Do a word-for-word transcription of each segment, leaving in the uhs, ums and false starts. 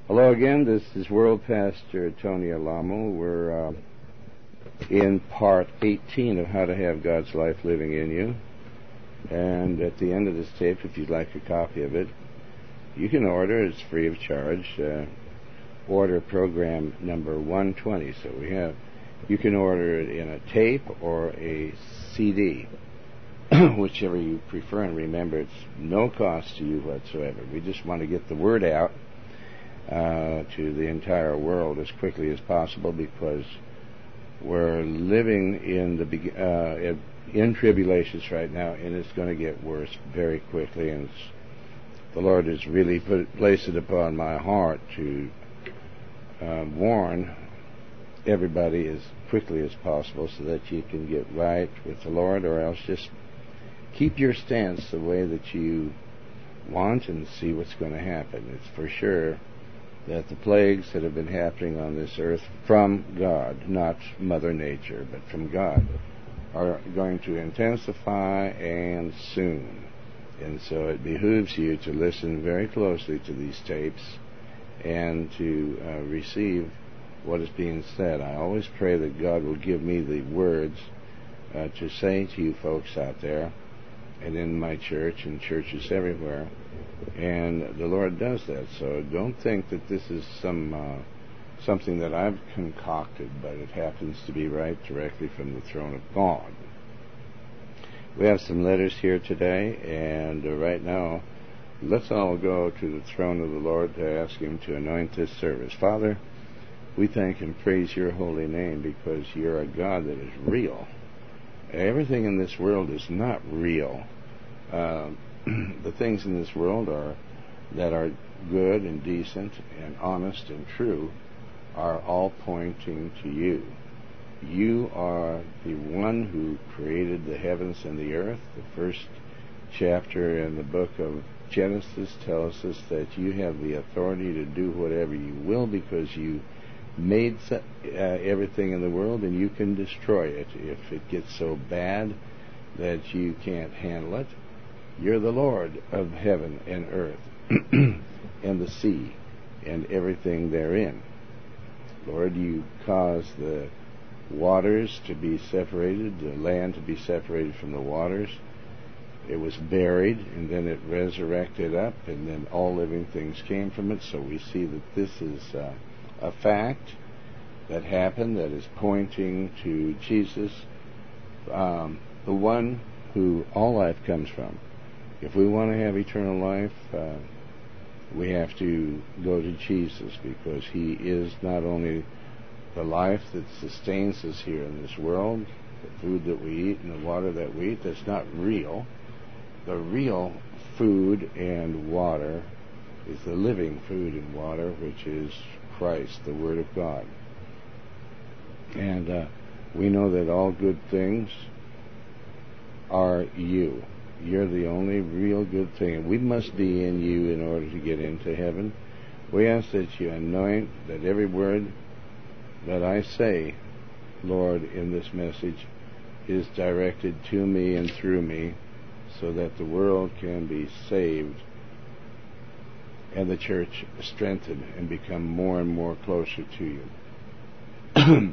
Hello again, this is World Pastor Tony Alamo. We're uh, in part eighteen of How to Have God's Life Living in You. And at the end of this tape, if you'd like a copy of it, you can order. It's free of charge. Uh, order program number one twenty. So we have, you can order it in a tape or a C D, whichever you prefer. And remember, it's no cost to you whatsoever. We just want to get the word out Uh, to the entire world as quickly as possible, because we're living in the uh, in tribulations right now, and it's going to get worse very quickly. And it's, the Lord has really put placed it upon my heart to uh, warn everybody as quickly as possible, so that you can get right with the Lord, or else just keep your stance the way that you want and see what's going to happen. It's for sure that the plagues that have been happening on this earth from God, not Mother Nature, but from God, are going to intensify, and soon. And so it behooves you to listen very closely to these tapes and to uh, receive what is being said. I always pray that God will give me the words uh, to say to you folks out there, and in my church and churches everywhere. And the Lord does that. So don't think that this is some uh, something that I've concocted, but it happens to be right directly from the throne of God. We have some letters here today, and uh, right now, let's all go to the throne of the Lord to ask Him to anoint this service. Father, we thank and praise Your holy name, because You're a God that is real. Everything in this world is not real. Uh, the things in this world are that are good and decent and honest and true are all pointing to You. You are the one who created the heavens and the earth. The first chapter in the book of Genesis tells us that You have the authority to do whatever You will, because You made uh, everything in the world, and You can destroy it if it gets so bad that You can't handle it. You're the Lord of heaven and earth and the sea and everything therein. Lord, You caused the waters to be separated, the land to be separated from the waters. It was buried, and then it resurrected up, and then all living things came from it. So we see that this is uh, a fact that happened, that is pointing to Jesus, um, the one who all life comes from. If we want to have eternal life, uh, we have to go to Jesus, because He is not only the life that sustains us here in this world, the food that we eat and the water that we eat. That's not real. The real food and water is the living food and water, which is Christ, the Word of God. And uh, we know that all good things are You. You're the only real good thing. We must be in You in order to get into heaven. We ask that You anoint, that every word that I say, Lord, in this message is directed to me and through me, so that the world can be saved and the church strengthened and become more and more closer to You.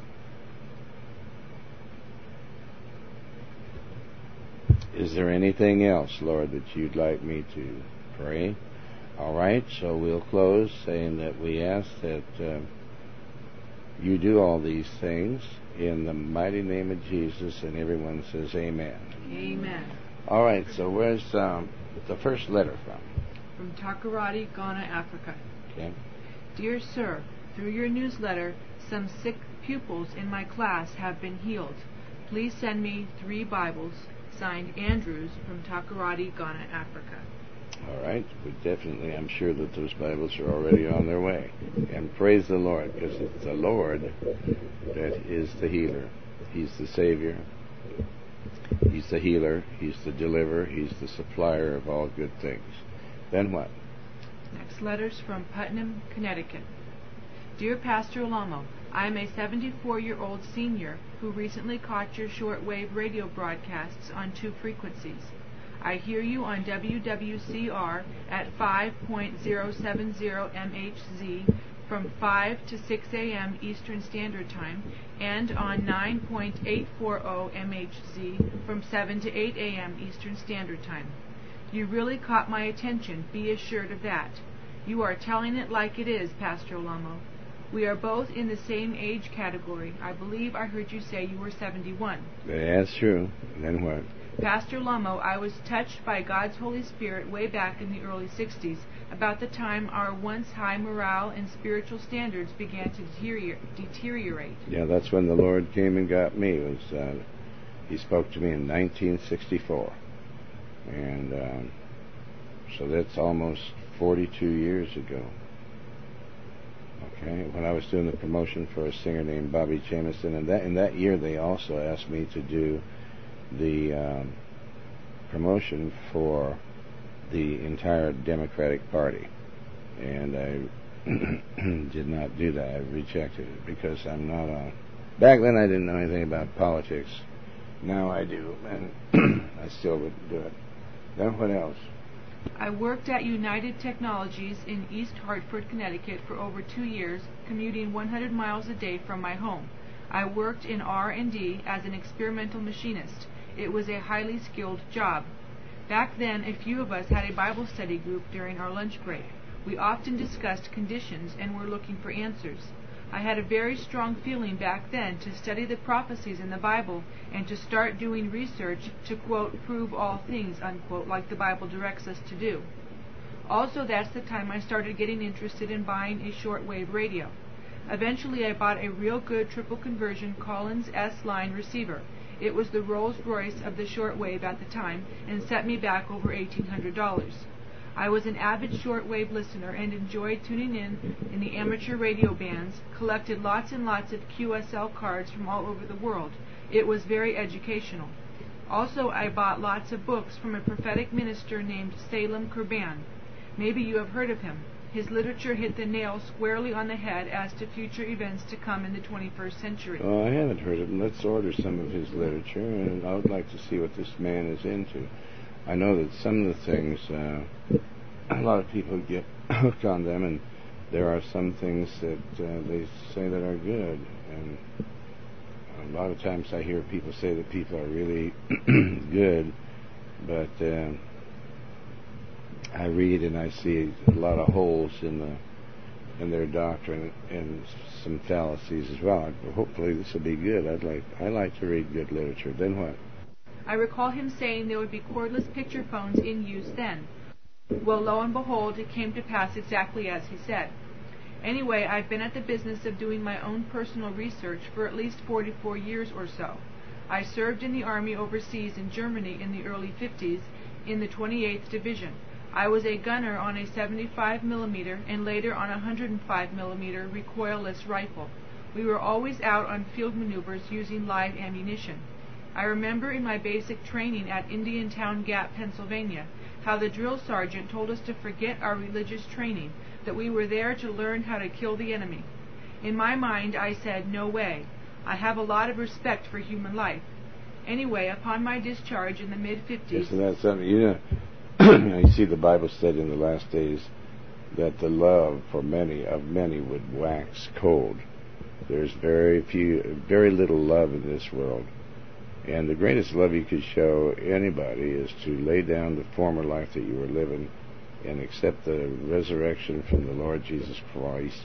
Is there anything else, Lord, that You'd like me to pray? All right, so we'll close saying that we ask that uh, You do all these things in the mighty name of Jesus, and everyone says amen. Amen. All right, so where's um, the first letter from? From Takoradi, Ghana, Africa. Okay. Dear Sir, through your newsletter, some sick pupils in my class have been healed. Please send me three Bibles. Signed, Andrews, from Takoradi, Ghana, Africa. All right. We definitely, I'm sure that those Bibles are already on their way. And praise the Lord, because it's the Lord that is the healer. He's the Savior. He's the healer. He's the deliverer. He's the supplier of all good things. Then what? Next letter's from Putnam, Connecticut. Dear Pastor Alamo, I am a seventy-four-year-old senior who recently caught your shortwave radio broadcasts on two frequencies. I hear you on W W C R at five point zero seven zero M H Z from five to six A M Eastern Standard Time, and on nine point eight four zero M H Z from seven to eight A M Eastern Standard Time. You really caught my attention, be assured of that. You are telling it like it is, Pastor Lamo. We are both in the same age category. I believe I heard you say you were seventy-one. That's true. Then what? Pastor Lamo, I was touched by God's Holy Spirit way back in the early sixties, about the time our once high morale and spiritual standards began to deterior- deteriorate. Yeah, that's when the Lord came and got me. It was uh, He spoke to me in nineteen sixty-four. And um, so that's almost forty-two years ago. Okay, when I was doing the promotion for a singer named Bobby Jamieson, and that in that year they also asked me to do the um, promotion for the entire Democratic Party, and I did not do that. I rejected it because I'm not a. Back then I didn't know anything about politics. Now I do, and I still wouldn't do it. Then what else? I worked at United Technologies in East Hartford, Connecticut for over two years, commuting one hundred miles a day from my home. I worked in R and D as an experimental machinist. It was a highly skilled job. Back then, a few of us had a Bible study group during our lunch break. We often discussed conditions and were looking for answers. I had a very strong feeling back then to study the prophecies in the Bible and to start doing research to, quote, prove all things, unquote, like the Bible directs us to do. Also, that's the time I started getting interested in buying a shortwave radio. Eventually, I bought a real good triple conversion Collins S-line receiver. It was the Rolls-Royce of the shortwave at the time and set me back over eighteen hundred dollars. I was an avid shortwave listener and enjoyed tuning in in the amateur radio bands, collected lots and lots of Q S L cards from all over the world. It was very educational. Also, I bought lots of books from a prophetic minister named Salem Kurban. Maybe you have heard of him. His literature hit the nail squarely on the head as to future events to come in the twenty-first century. Oh, I haven't heard of him. Let's order some of his literature, and I would like to see what this man is into. I know that some of the things, uh, a lot of people get hooked on them, and there are some things that uh, they say that are good. And a lot of times I hear people say that people are really good, but uh, I read and I see a lot of holes in the in their doctrine and some fallacies as well. Hopefully this will be good. I'd like I like to read good literature. Then what? I recall him saying there would be cordless picture phones in use then. Well, lo and behold, it came to pass exactly as he said. Anyway, I've been at the business of doing my own personal research for at least forty-four years or so. I served in the Army overseas in Germany in the early fifties in the twenty-eighth Division. I was a gunner on a seventy-five millimeter and later on a one hundred five millimeter recoilless rifle. We were always out on field maneuvers using live ammunition. I remember in my basic training at Indiantown Gap, Pennsylvania, how the drill sergeant told us to forget our religious training, that we were there to learn how to kill the enemy. In my mind, I said, no way. I have a lot of respect for human life. Anyway, upon my discharge in the mid-fifties... Yes, and that's something, you know, you see the Bible said in the last days that the love for many, of many, would wax cold. There's very few, very little love in this world. And the greatest love you could show anybody is to lay down the former life that you were living and accept the resurrection from the Lord Jesus Christ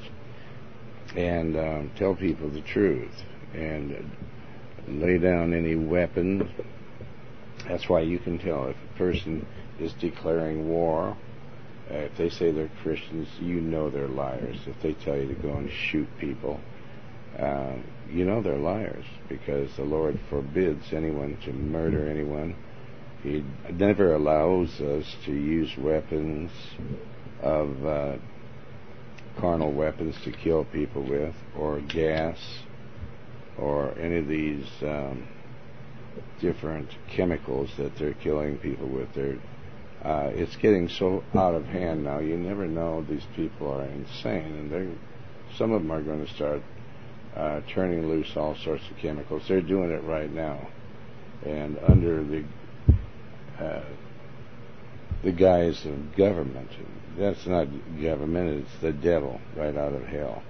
and um, tell people the truth and lay down any weapon. That's why you can tell if a person is declaring war. Uh, if they say they're Christians, you know they're liars. If they tell you to go and shoot people, Uh, you know they're liars, because the Lord forbids anyone to murder anyone. He never allows us to use weapons of uh, carnal weapons to kill people with, or gas, or any of these um, different chemicals that they're killing people with. They're, uh, it's getting so out of hand now. You never know. These people are insane, and they're, some of them are going to start Uh, turning loose all sorts of chemicals. They're doing it right now. And under the uh, the guise of government. That's not government, it's the devil right out of hell.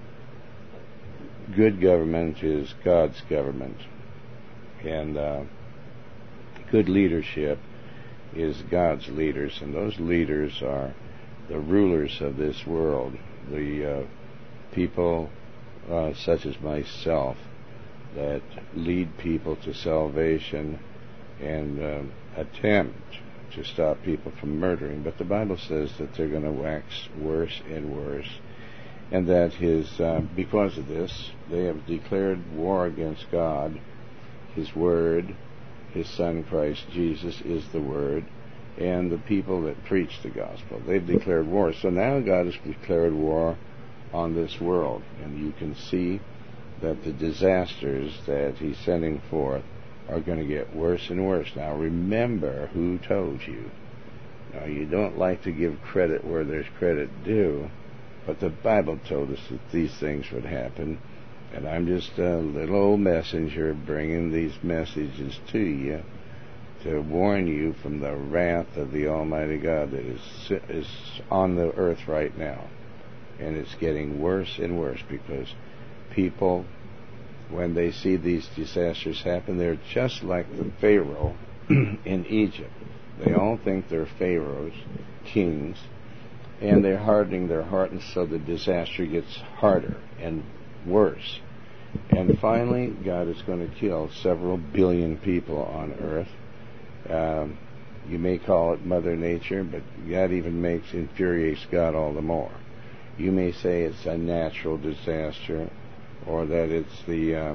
Good government is God's government. And uh, good leadership is God's leaders. And those leaders are the rulers of this world, the uh, people uh, such as myself that lead people to salvation and uh, attempt to stop people from murdering. But the Bible says that they're going to wax worse and worse, and that his uh, because of this, they have declared war against God. His Word, His Son Christ Jesus is the Word, and the people that preach the gospel. They've declared war. So now God has declared war on this world, and you can see that the disasters that He's sending forth are going to get worse and worse. Now remember who told you. Now you don't like to give credit where there's credit due, but the Bible told us that these things would happen, and I'm just a little old messenger bringing these messages to you to warn you from the wrath of the Almighty God that is is on the earth right now. And it's getting worse and worse because people, when they see these disasters happen, they're just like the Pharaoh in Egypt. They all think they're pharaohs, kings, and they're hardening their heart, and so the disaster gets harder and worse. And finally, God is going to kill several billion people on earth. Um, you may call it Mother Nature, but that even makes infuriates God all the more. You may say it's a natural disaster, or that it's the uh,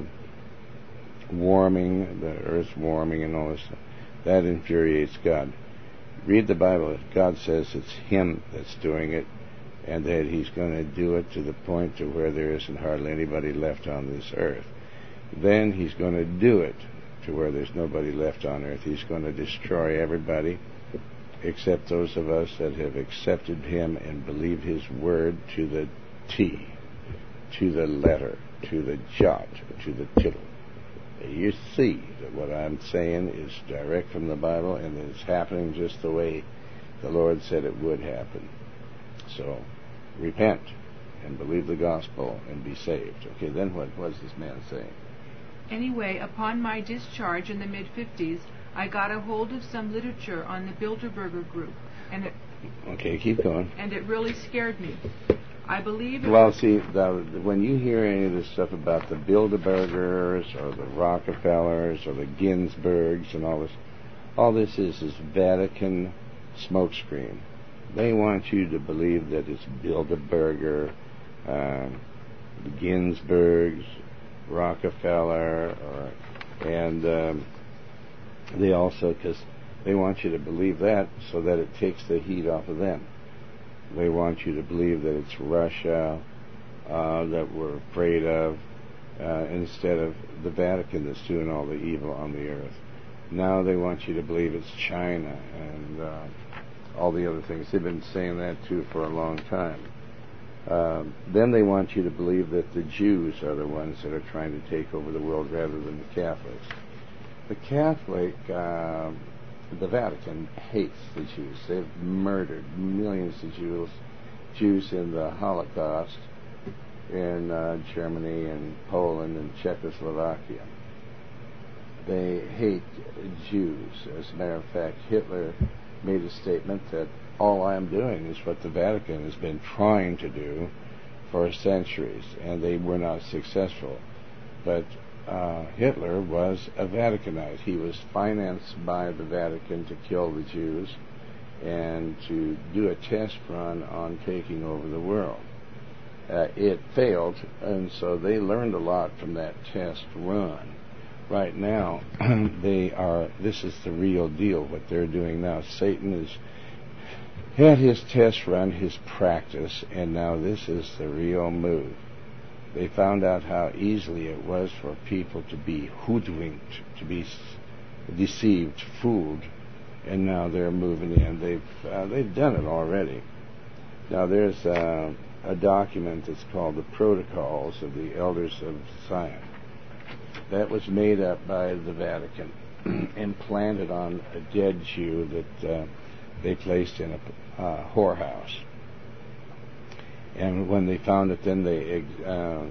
warming, the earth's warming and all this stuff. That infuriates God. Read the Bible. God says it's Him that's doing it, and that He's going to do it to the point to where there isn't hardly anybody left on this earth. Then He's going to do it to where there's nobody left on earth. He's going to destroy everybody except those of us that have accepted Him and believe His word to the T, to the letter, to the jot, to the tittle. You see that what I'm saying is direct from the Bible, and it's happening just the way the Lord said it would happen. So repent and believe the gospel and be saved. Okay, then what was this man saying? Anyway, upon my discharge in the mid-fifties, I got a hold of some literature on the Bilderberger group, and it okay, keep going. And it really scared me. I believe it Well, was, see, the, when you hear any of this stuff about the Bilderbergers or the Rockefellers or the Ginsburgs and all this, all this is is Vatican smokescreen. They want you to believe that it's Bilderberger, uh, the Ginsburgs, Rockefeller, or, and um, they also, because they want you to believe that so that it takes the heat off of them. They want you to believe that it's Russia uh, that we're afraid of, uh, instead of the Vatican that's doing all the evil on the earth. Now they want you to believe it's China and uh, all the other things. They've been saying that too for a long time. Um, then they want you to believe that the Jews are the ones that are trying to take over the world rather than the Catholics. The Catholic, uh, the Vatican hates the Jews. They've murdered millions of Jews, Jews in the Holocaust in uh, Germany and Poland and Czechoslovakia. They hate Jews. As a matter of fact, Hitler made a statement that all I'm doing is what the Vatican has been trying to do for centuries, and they were not successful. But uh, Hitler was a Vaticanite. He was financed by the Vatican to kill the Jews and to do a test run on taking over the world. Uh, it failed, and so they learned a lot from that test run. Right now, they are, this is the real deal, what they're doing now. Satan has had his test run, his practice, and now this is the real move. They found out how easily it was for people to be hoodwinked, to be deceived, fooled, and now they're moving in. They've uh, they've done it already. Now there's uh, a document that's called the Protocols of the Elders of Zion. That was made up by the Vatican and planted on a dead Jew that uh, they placed in a uh, whorehouse. And when they found it, then they uh,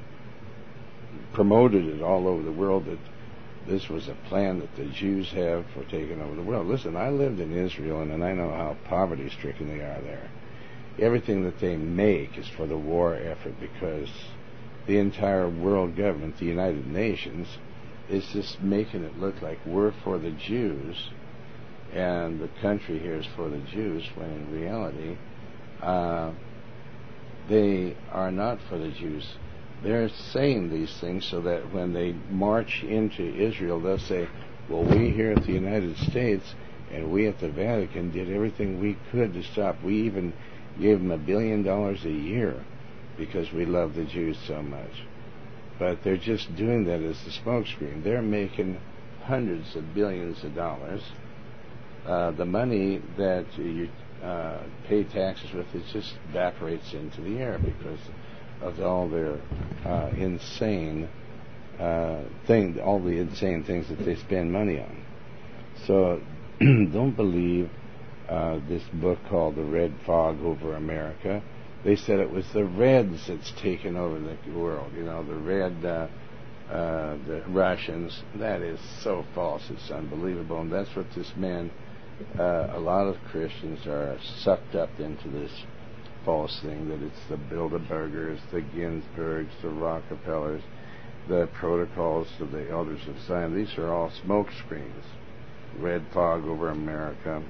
promoted it all over the world that this was a plan that the Jews have for taking over the world. Listen, I lived in Israel, and, and I know how poverty-stricken they are there. Everything that they make is for the war effort, because the entire world government, the United Nations, is just making it look like we're for the Jews and the country here is for the Jews, when in reality uh, they are not for the Jews. They're saying these things so that when they march into Israel, they'll say, well, we here at the United States and we at the Vatican did everything we could to stop. We even gave them a billion dollars a year because we love the Jews so much. But they're just doing that as the smokescreen. They're making hundreds of billions of dollars. Uh, the money that you uh, pay taxes with, it just evaporates into the air because of all their uh, insane uh, thing, all the insane things that they spend money on. So don't believe uh, this book called The Red Fog Over America. They said it was the Reds that's taken over the world. You know, the Red, uh, uh, the Russians. That is so false. It's unbelievable. And that's what this man, uh, a lot of Christians are sucked up into this false thing, that it's the Bilderbergers, the Ginsburgs, the Rockefellers, the protocols of the Elders of Zion. These are all smoke screens. Red Fog Over America.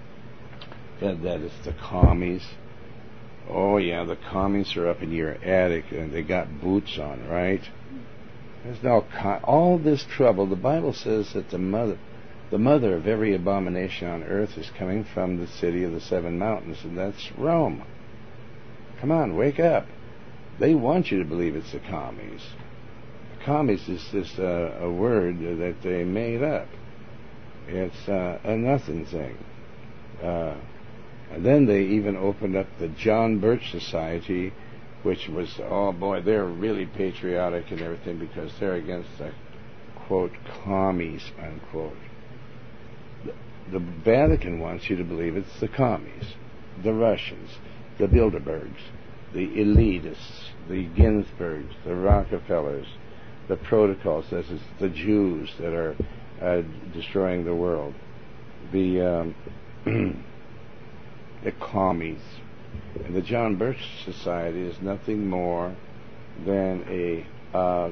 And that is the commies. Oh yeah, the commies are up in your attic and they got boots on, right? There's no con- all this trouble. The Bible says that the mother, the mother of every abomination on earth is coming from the city of the seven mountains, and that's Rome. Come on, wake up. They want you to believe it's the commies. The commies is just uh, a word that they made up. It's uh, a nothing thing. Uh, and then they even opened up the John Birch Society, which was, oh boy, they're really patriotic and everything because they're against the, quote, commies, unquote. The, the Vatican wants you to believe it's the commies, the Russians, the Bilderbergs, the elitists, the Ginsburgs, the Rockefellers, the protocols, this is the Jews that are uh, destroying the world, the um, the commies. And the John Birch Society is nothing more than a uh,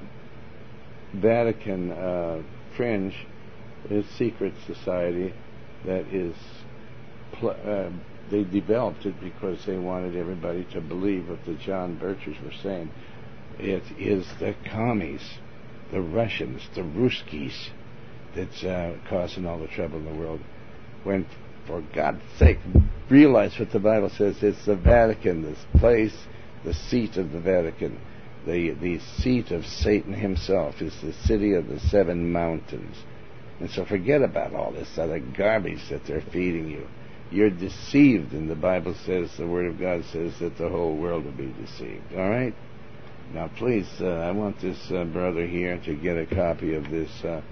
Vatican uh, fringe, a secret society that is pl- uh, they developed it because they wanted everybody to believe what the John Birchers were saying. It is the commies, the Russians, the Ruskies that's uh, causing all the trouble in the world. When, for God's sake, realize what the Bible says. It's the Vatican, this place, the seat of the Vatican, the the seat of Satan himself, is the city of the seven mountains. And so forget about all this other garbage that they're feeding you. You're deceived, and the Bible says, the Word of God says that the whole world will be deceived. All right? Now, please, uh, I want this uh, brother here to get a copy of this uh,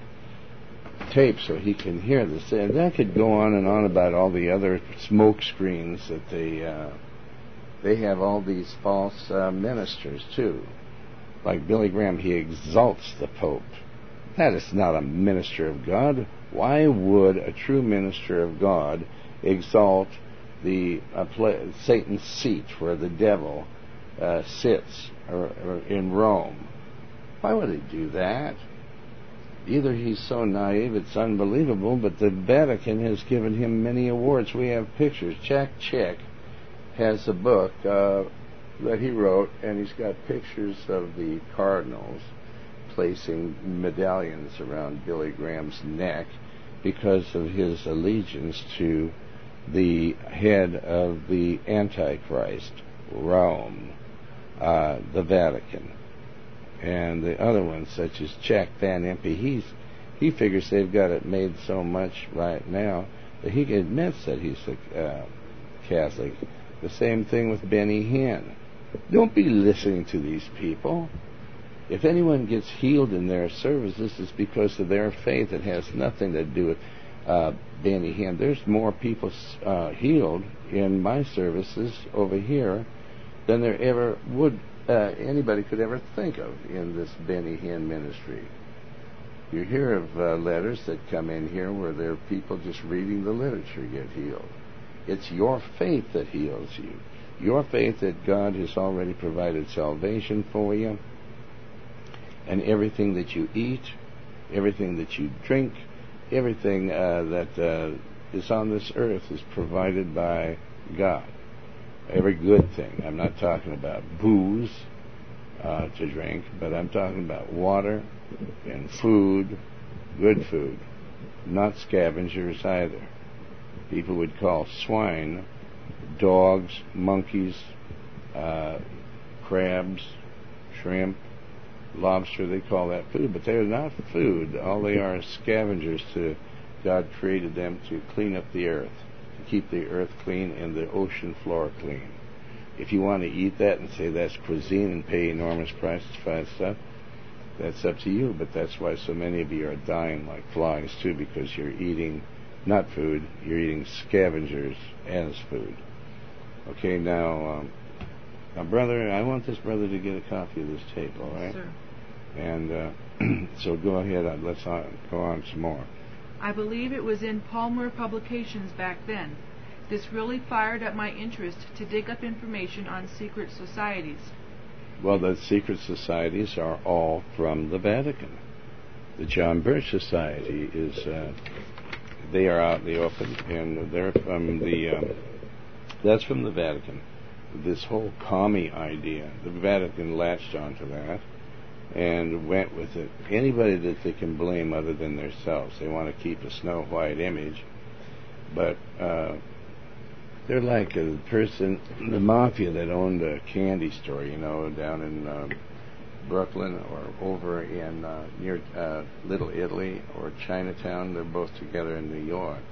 tape so he can hear this. And that could go on and on about all the other smoke screens that they uh, they have all these false uh, ministers too. Like Billy Graham, he exalts the Pope. That is not a minister of God. Why would a true minister of God exalt the uh, pla- Satan's seat where the devil uh, sits or, or in Rome? Why would he do that? Either he's so naive it's unbelievable, but the Vatican has given him many awards. We have pictures. Jack Chick has a book uh, that he wrote, and he's got pictures of the cardinals placing medallions around Billy Graham's neck because of his allegiance to the head of the Antichrist, Rome, uh, the Vatican. And the other ones, such as Jack Van Impe, he's, he figures they've got it made so much right now that he admits that he's a uh, Catholic. The same thing with Benny Hinn. Don't be listening to these people. If anyone gets healed in their services, it's because of their faith. It has nothing to do with uh, Benny Hinn. There's more people uh, healed in my services over here than there ever would uh, anybody could ever think of in this Benny Hinn ministry. You hear of uh, letters that come in here where there are people just reading the literature get healed. It's your faith that heals you. Your faith that God has already provided salvation for you, and everything that you eat, everything that you drink, everything uh, that uh, is on this earth is provided by God. Every good thing. I'm not talking about booze uh, to drink, but I'm talking about water and food, good food, not scavengers either. People would call swine dogs, monkeys, uh, crabs, shrimp, lobster. They call that food, but they're not food. All they are is scavengers. To God created them to clean up the earth, to keep the earth clean and the ocean floor clean. If you want to eat that and say that's cuisine and pay enormous prices for that stuff, that's up to you. But that's why so many of you are dying like flies too, because you're eating not food, you're eating scavengers as food. Okay, now, um, now, brother, I want this brother to get a copy of this tape, all right? Yes, sir. And uh, so go ahead, uh, let's uh, go on some more. I believe it was in Palmer Publications back then. This really fired up my interest to dig up information on secret societies. Well, the secret societies are all from the Vatican. The John Birch Society is, uh, they are out in the open, and they're from the, um, that's from the Vatican. This whole commie idea, the Vatican latched onto that and went with it. Anybody that they can blame other than themselves, they want to keep a Snow White image, but uh, they're like a person, the mafia that owned a candy store, you know, down in um, Brooklyn or over in uh, near uh, Little Italy or Chinatown. They're both together in New York.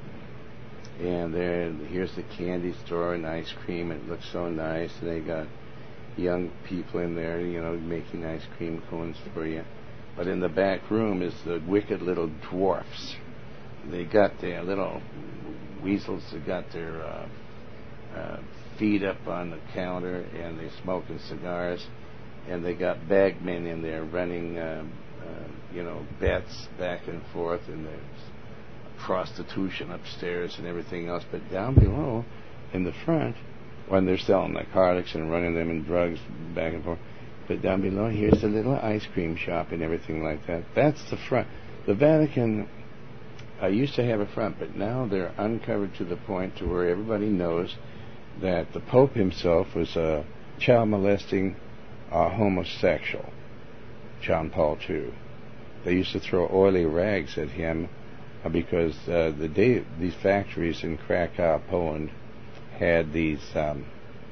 And there, here's the candy store and ice cream. It looks so nice. And they got young people in there, you know, making ice cream cones for you. But in the back room is the wicked little dwarfs. They got their little weasels that got their uh, uh, feet up on the counter, and they're smoking cigars. And they got bagmen in there running, uh, uh, you know, bets back and forth, and there's prostitution upstairs and everything else. But down below, in the front, when they're selling narcotics and running them in drugs back and forth, but down below, here's a little ice cream shop and everything like that. That's the front. The Vatican uh, used to have a front, but now they're uncovered to the point to where everybody knows that the Pope himself was a child molesting uh, homosexual, John Paul the Second. They used to throw oily rags at him uh, because uh, the day these factories in Krakow, Poland, had these um,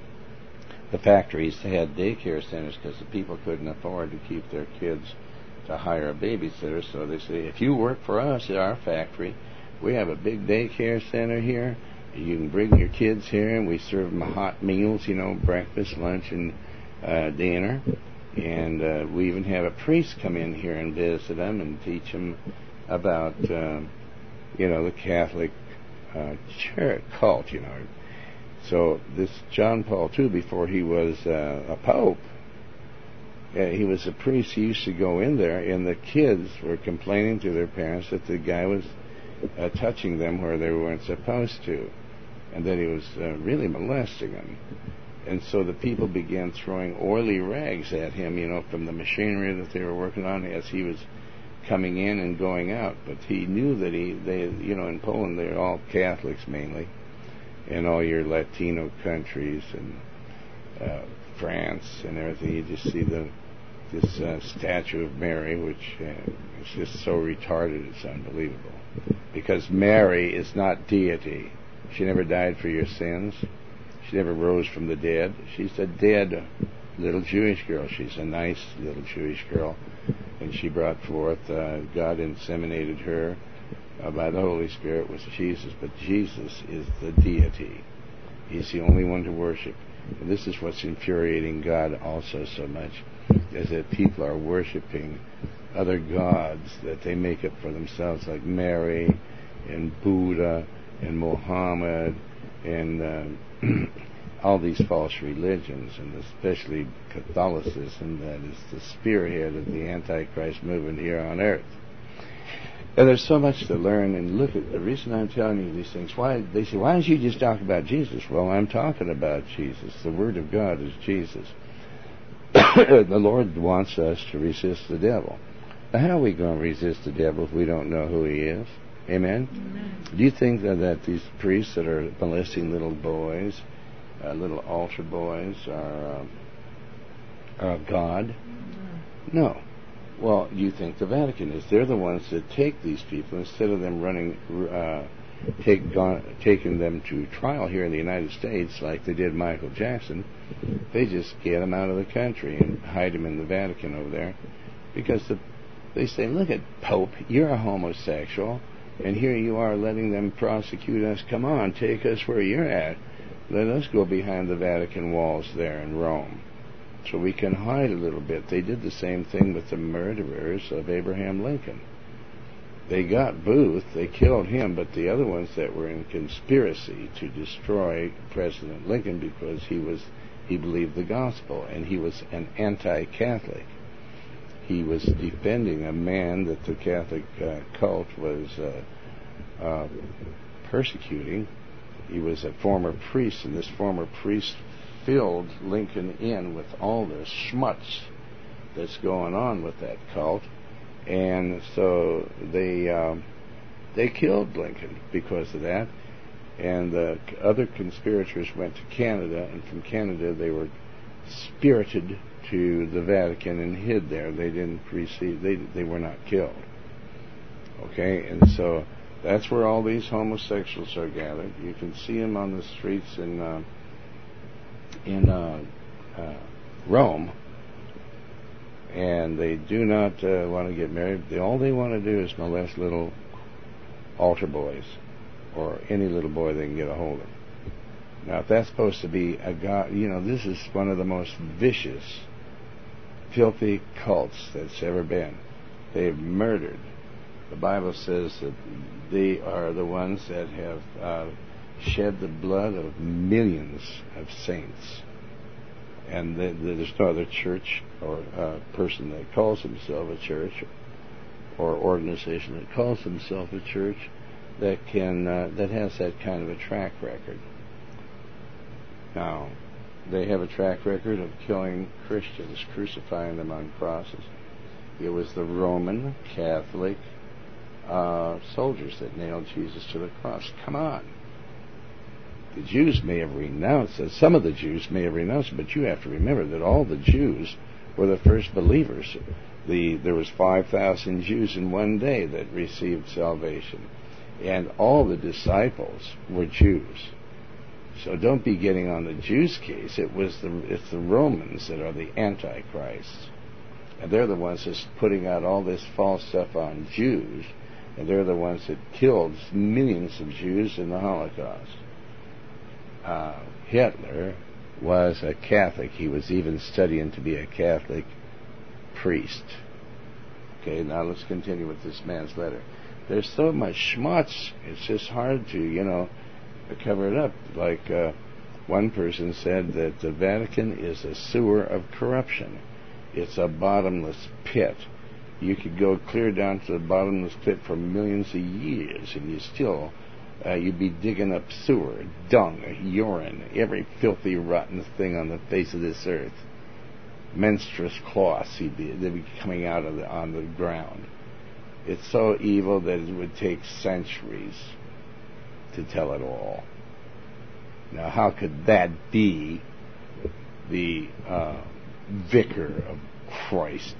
the factories had daycare centers because the people couldn't afford to keep their kids to hire a babysitter. So they say, if you work for us at our factory, we have a big daycare center here. You can bring your kids here, and we serve them hot meals, you know, breakfast, lunch, and uh, dinner. And uh, we even have a priest come in here and visit them and teach them about, uh, you know, the Catholic uh, church cult, you know. So this John Paul the Second, before he was uh, a pope, uh, he was a priest. He used to go in there, and the kids were complaining to their parents that the guy was uh, touching them where they weren't supposed to, and that he was uh, really molesting them. And so the people began throwing oily rags at him, you know, from the machinery that they were working on as he was coming in and going out. But he knew that he, they, you know, in Poland they're all Catholics mainly, and all your Latino countries and uh, France and everything. You just see the this uh, statue of Mary, which uh, is just so retarded, it's unbelievable. Because Mary is not deity. She never died for your sins. She never rose from the dead. She's a dead little Jewish girl. She's a nice little Jewish girl. And she brought forth, uh, God inseminated her uh, by the Holy Spirit with Jesus. But Jesus is the deity. He's the only one to worship. And this is what's infuriating God also so much, is that people are worshiping other gods that they make up for themselves, like Mary and Buddha and Muhammad and uh, all these false religions, and especially Catholicism, that is the spearhead of the Antichrist movement here on earth. And there's so much to learn, and look at the reason I'm telling you these things. Why they say, why don't you just talk about Jesus? Well, I'm talking about Jesus. The Word of God is Jesus. The Lord wants us to resist the devil. Now, how are we going to resist the devil if we don't know who he is? Amen? Amen. Do you think that, that these priests that are molesting little boys, uh, little altar boys, are, um, are of God? No. no. Well, you think the Vatican is. They're the ones that take these people, instead of them running, uh, take, gone, taking them to trial here in the United States like they did Michael Jackson. They just get them out of the country and hide them in the Vatican over there. Because the, they say, look at Pope, you're a homosexual, and here you are letting them prosecute us. Come on, take us where you're at. Let us go behind the Vatican walls there in Rome, so we can hide a little bit. They did the same thing with the murderers of Abraham Lincoln. They got Booth, they killed him, but the other ones that were in conspiracy to destroy President Lincoln because he was he believed the gospel, and he was an anti-Catholic. He was defending a man that the Catholic uh, cult was uh, uh, persecuting. He was a former priest, and this former priest filled Lincoln in with all the schmutz that's going on with that cult, and so they um, they killed Lincoln because of that. And the other conspirators went to Canada, and from Canada they were spirited to the Vatican and hid there. They didn't receive. They they were not killed. Okay, and so that's where all these homosexuals are gathered. You can see them on the streets in. Uh, in uh, uh, Rome, and they do not uh, want to get married. They, all they want to do is molest little altar boys, or any little boy they can get a hold of. Now, if that's supposed to be a god, you know, this is one of the most vicious, filthy cults that's ever been. They've murdered. The Bible says that they are the ones that have uh, shed the blood of millions of saints. And the, the, there's no other church or uh, person that calls himself a church or organization that calls himself a church that can uh, that has that kind of a track record. Now, they have a track record of killing Christians, crucifying them on crosses. It was the Roman Catholic uh, soldiers that nailed Jesus to the cross. Come on. The Jews may have renounced it. Some of the Jews may have renounced it, but you have to remember that all the Jews were the first believers. The, there was five thousand Jews in one day that received salvation. And all the disciples were Jews. So don't be getting on the Jews' case. It was the it's the Romans that are the Antichrists. And they're the ones that's putting out all this false stuff on Jews. And they're the ones that killed millions of Jews in the Holocaust. Uh, Hitler was a Catholic. He was even studying to be a Catholic priest. Okay, now let's continue with this man's letter. There's so much schmutz, it's just hard to, you know, cover it up. Like uh, one person said that the Vatican is a sewer of corruption. It's a bottomless pit. You could go clear down to the bottomless pit for millions of years, and you still, uh, you'd be digging up sewer, dung, urine, every filthy, rotten thing on the face of this earth. Menstruous cloths, you'd be, they'd be coming out of the, on the ground. It's so evil that it would take centuries to tell it all. Now, how could that be the uh, vicar of Christ?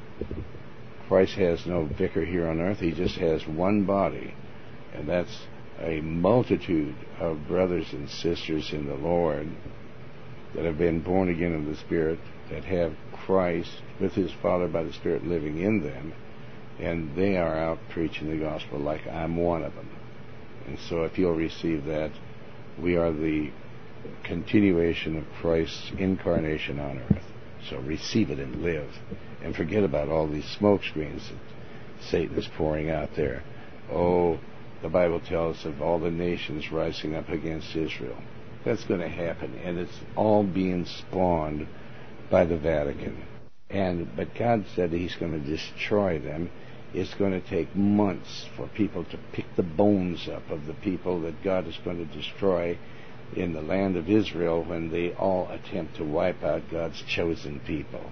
Christ has no vicar here on earth. He just has one body, and that's a multitude of brothers and sisters in the Lord that have been born again of the Spirit, that have Christ with His Father by the Spirit living in them, and they are out preaching the gospel like I'm one of them. And so if you'll receive that, we are the continuation of Christ's incarnation on earth. So receive it and live. And forget about all these smoke screens that Satan is pouring out there. Oh, the Bible tells us of all the nations rising up against Israel. That's going to happen, and it's all being spawned by the Vatican. And but God said He's going to destroy them. It's going to take months for people to pick the bones up of the people that God is going to destroy in the land of Israel when they all attempt to wipe out God's chosen people.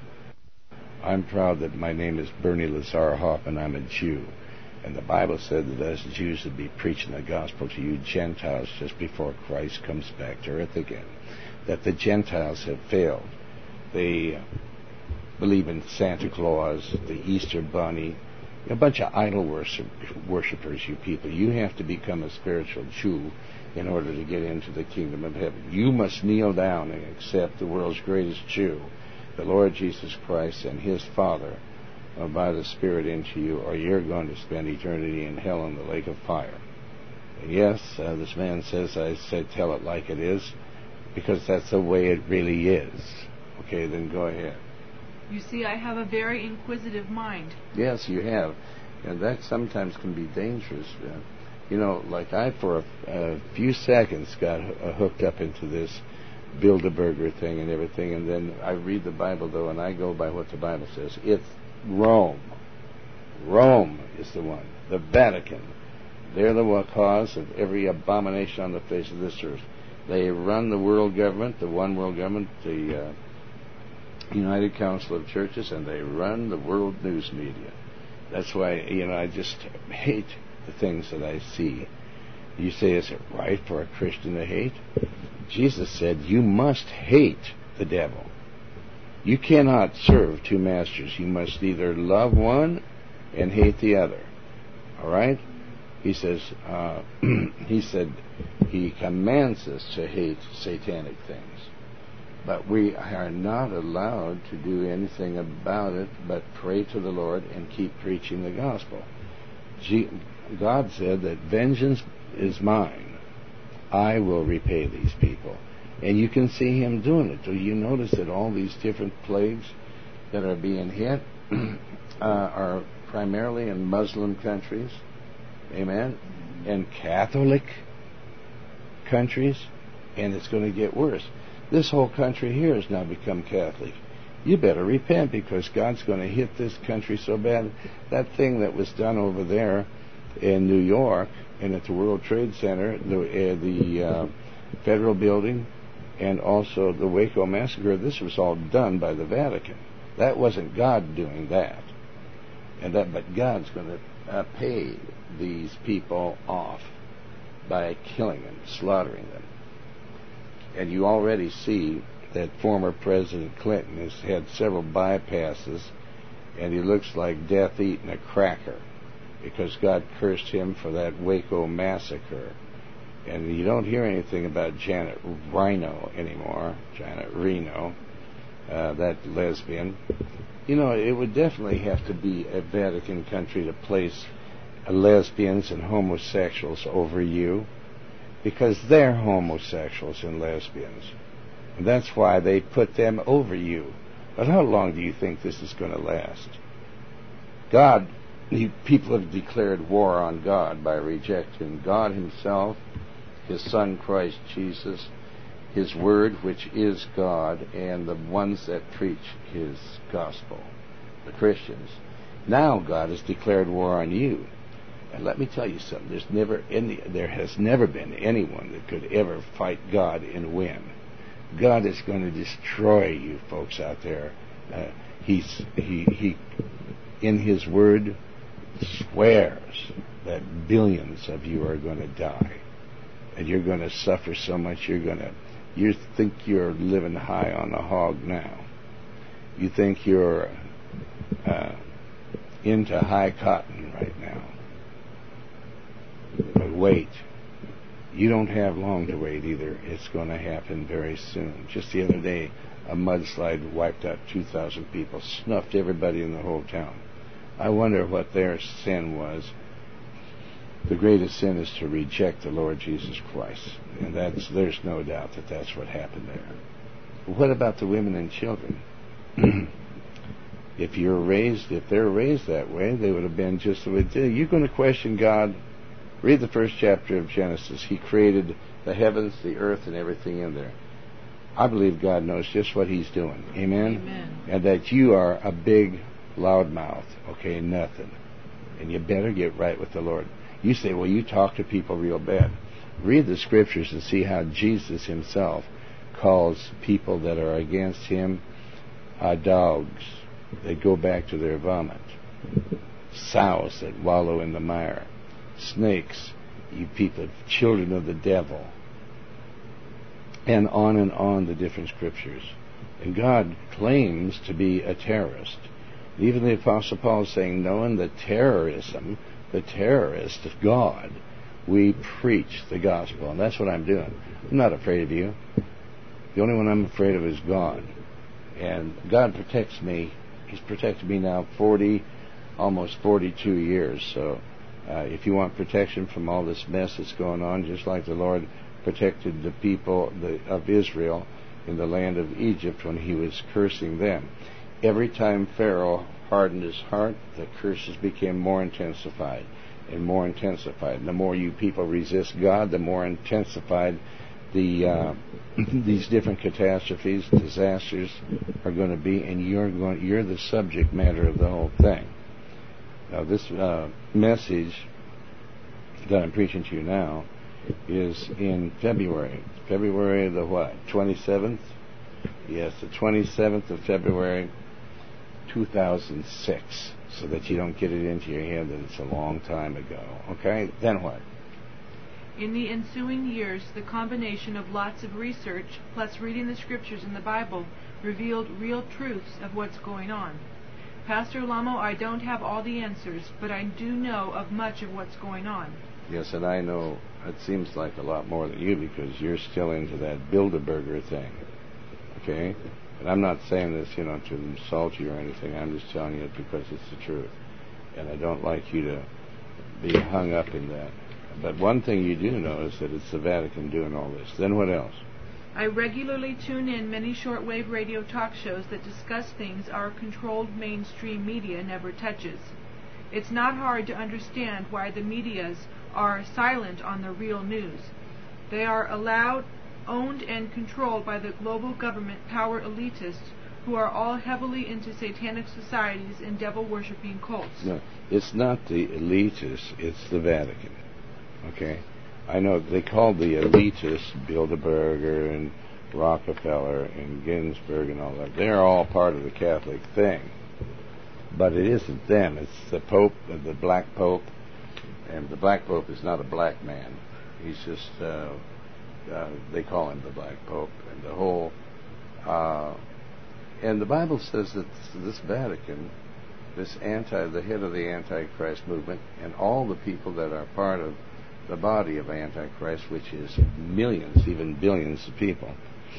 I'm proud that my name is Bernie Lazar Hoff, and I'm a Jew. And the Bible said that us Jews would be preaching the gospel to you Gentiles just before Christ comes back to earth again. That the Gentiles have failed. They believe in Santa Claus, the Easter Bunny, a bunch of idol worship, worshippers, you people. You have to become a spiritual Jew in order to get into the kingdom of heaven. You must kneel down and accept the world's greatest Jew, the Lord Jesus Christ and His Father, uh, by the Spirit into you, or you're going to spend eternity in hell in the lake of fire. And yes, uh, this man says, I said tell it like it is, because that's the way it really is. Okay, then go ahead. You see, I have a very inquisitive mind. Yes, you have. And that sometimes can be dangerous. Uh, you know, like I, for a, a few seconds, got uh, hooked up into this Bilderberger thing and everything, and then I read the Bible, though, and I go by what the Bible says. It's Rome. Rome is the one. The Vatican. They're the cause of every abomination on the face of this earth. They run the world government, the one world government, the uh, United Council of Churches, and they run the world news media. That's why, you know, I just hate the things that I see. You say, is it right for a Christian to hate? Jesus said, you must hate the devil. You cannot serve two masters. You must either love one and hate the other. All right? He says, uh, he said, he commands us to hate satanic things. But we are not allowed to do anything about it but pray to the Lord and keep preaching the gospel. God said that vengeance is mine. I will repay these people. And you can see Him doing it. Do you notice that all these different plagues that are being hit uh, are primarily in Muslim countries? Amen? And Catholic countries? And it's going to get worse. This whole country here has now become Catholic. You better repent, because God's going to hit this country so bad. That thing that was done over there in New York and at the World Trade Center, the, uh, the uh, federal building, and also the Waco massacre, this was all done by the Vatican. That wasn't God doing that. And that, but God's going to uh, pay these people off by killing them, slaughtering them. And you already see that former President Clinton has had several bypasses, and he looks like death eating a cracker, because God cursed him for that Waco massacre. And you don't hear anything about Janet Reno anymore, Janet Reno, uh, that lesbian. You know, it would definitely have to be a Vatican country to place lesbians and homosexuals over you, because they're homosexuals and lesbians. And that's why they put them over you. But how long do you think this is going to last? God, he, people have declared war on God by rejecting God Himself, His Son Christ Jesus, His Word, which is God, and the ones that preach His gospel, the Christians. Now God has declared war on you. And let me tell you something. There's never any, there has never been anyone that could ever fight God and win. God is going to destroy you folks out there. Uh, he's he he in His Word swears that billions of you are going to die, and you're going to suffer so much. You're going to you think you're living high on the hog now. You think you're uh, into high cotton right now. But wait. You don't have long to wait either. It's going to happen very soon. Just the other day, a mudslide wiped out two thousand people, snuffed everybody in the whole town. I wonder what their sin was. The greatest sin is to reject the Lord Jesus Christ. And that's there's no doubt that that's what happened there. But what about the women and children? If you're raised, if they're raised that way, they would have been just the way they did. You're going to question God Read the first chapter of Genesis. He created the heavens, the earth, and everything in there. I believe God knows just what He's doing. Amen? Amen. And that you are a big loudmouth. Okay, nothing. And you better get right with the Lord. You say, well, you talk to people real bad. Read the Scriptures and see how Jesus Himself calls people that are against Him uh, dogs. They go back to their vomit. Sows that wallow in the mire. Snakes, you people, children of the devil. And on and on the different Scriptures. And God claims to be a terrorist. Even the Apostle Paul is saying, knowing the terrorism, the terrorist of God, we preach the gospel. And that's what I'm doing. I'm not afraid of you. The only one I'm afraid of is God. And God protects me. He's protected me now forty, almost forty-two years. So uh, if you want protection from all this mess that's going on, just like the Lord protected the people the, of Israel in the land of Egypt when He was cursing them. Every time Pharaoh hardened his heart, the curses became more intensified and more intensified. And the more you people resist God, the more intensified the uh, these different catastrophes, disasters are going to be, and you're going you're the subject matter of the whole thing. Now, this uh, message that I'm preaching to you now is in February. February the what? twenty-seventh? Yes, the twenty-seventh of February, two thousand six, so that you don't get it into your head that it's a long time ago. Okay? Then what? In the ensuing years, the combination of lots of research plus reading the Scriptures in the Bible revealed real truths of what's going on. Pastor Lamo, I don't have all the answers, but I do know of much of what's going on. Yes, and I know it seems like a lot more than you because you're still into that Bilderberger thing. Okay? And I'm not saying this, you know, to insult you or anything. I'm just telling you it because it's the truth. And I don't like you to be hung up in that. But one thing you do know is that it's the Vatican doing all this. Then what else? I regularly tune in many shortwave radio talk shows that discuss things our controlled mainstream media never touches. It's not hard to understand why the medias are silent on the real news. They are allowed, owned, and controlled by the global government power elitists who are all heavily into satanic societies and devil-worshipping cults. No, it's not the elitists, it's the Vatican. Okay? I know they call the elitists Bilderberger and Rockefeller and Ginsburg and all that. They're all part of the Catholic thing. But it isn't them. It's the Pope, the Black Pope. And the Black Pope is not a black man. He's just, uh, uh, they call him the Black Pope. And the whole, uh, and the Bible says that this Vatican, this anti, the head of the Antichrist movement, and all the people that are part of the body of Antichrist, which is millions, even billions of people.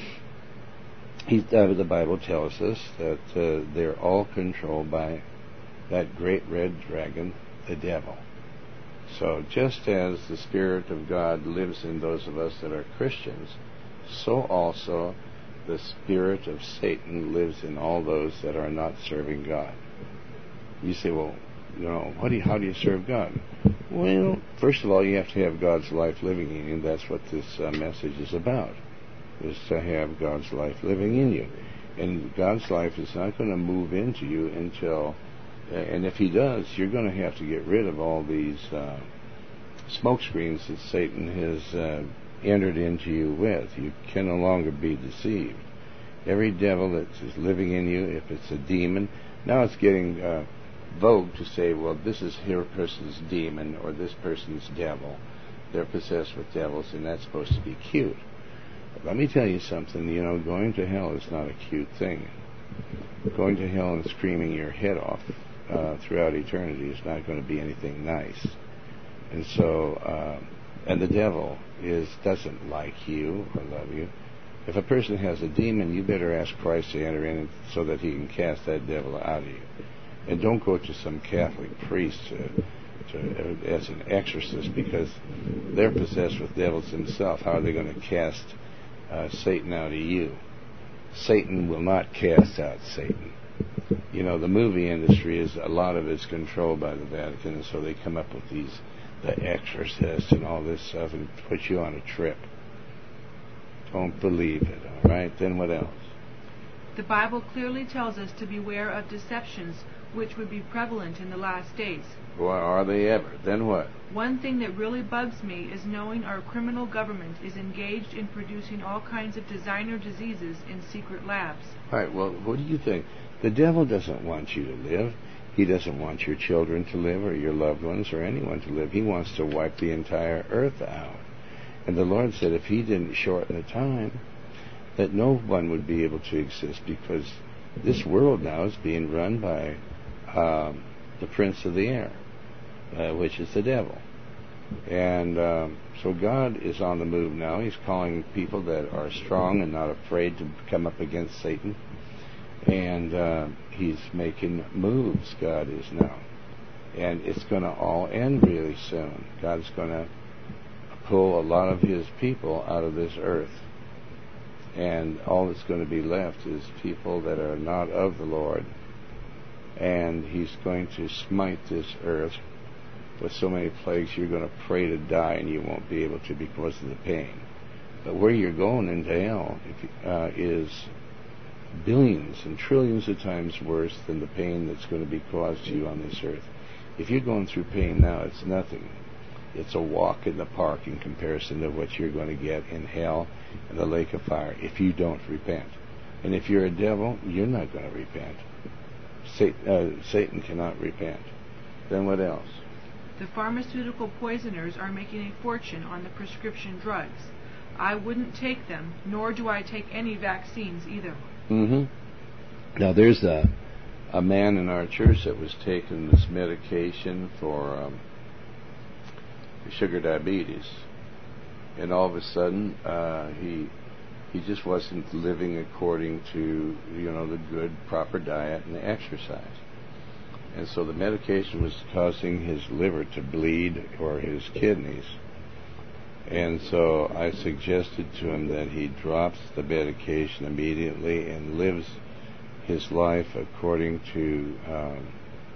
He, uh, the Bible tells us that uh, they're all controlled by that great red dragon, the devil. So just as the Spirit of God lives in those of us that are Christians, so also the spirit of Satan lives in all those that are not serving God. You say, well, you know, what do you, how do you serve God? Well, first of all, you have to have God's life living in you, and that's what this uh, message is about, is to have God's life living in you. And God's life is not going to move into you until, uh, and if He does, you're going to have to get rid of all these uh, smoke screens that Satan has uh, entered into you with. You can no longer be deceived. Every devil that is living in you, if it's a demon, now it's getting uh, vogue to say, well, this is here person's demon or this person's devil. They're possessed with devils, and that's supposed to be cute. But let me tell you something, you know, going to hell is not a cute thing. Going to hell and screaming your head off uh, throughout eternity is not going to be anything nice. And so, uh, and the devil is doesn't like you or love you. If a person has a demon, you better ask Christ to enter in so that He can cast that devil out of you. And don't go to some Catholic priest to, to, as an exorcist, because they're possessed with devils themselves. How are they going to cast uh, Satan out of you? Satan will not cast out Satan. You know, the movie industry is, a lot of it's controlled by the Vatican, and so they come up with these The Exorcist and all this stuff and put you on a trip. Don't believe it, all right? Then what else? The Bible clearly tells us to beware of deceptions which would be prevalent in the last days. Well, are they ever? Then what? One thing that really bugs me is knowing our criminal government is engaged in producing all kinds of designer diseases in secret labs. All right, well, what do you think? The devil doesn't want you to live. He doesn't want your children to live or your loved ones or anyone to live. He wants to wipe the entire earth out. And the Lord said if he didn't shorten the time, that no one would be able to exist, because this world now is being run by um, the prince of the air, uh, which is the devil. And um, so God is on the move now. He's calling people that are strong and not afraid to come up against Satan. And uh, he's making moves, God is now. And it's going to all end really soon. God's going to pull a lot of his people out of this earth. And all that's going to be left is people that are not of the Lord. And he's going to smite this earth with so many plagues you're going to pray to die and you won't be able to because of the pain. But where you're going into hell if, uh, is billions and trillions of times worse than the pain that's going to be caused to you on this earth. If you're going through pain now, it's nothing. It's a walk in the park in comparison to what you're going to get in hell and the lake of fire if you don't repent. And if you're a devil, you're not going to repent. Satan, uh, Satan cannot repent. Then what else? The pharmaceutical poisoners are making a fortune on the prescription drugs. I wouldn't take them, nor do I take any vaccines either. Mm-hmm. Now there's a, a man in our church that was taking this medication for um, sugar diabetes, and all of a sudden uh, he he just wasn't living according to you know the good proper diet and exercise, and so the medication was causing his liver to bleed or his kidneys. And so I suggested to him that he drops the medication immediately and lives his life according to um,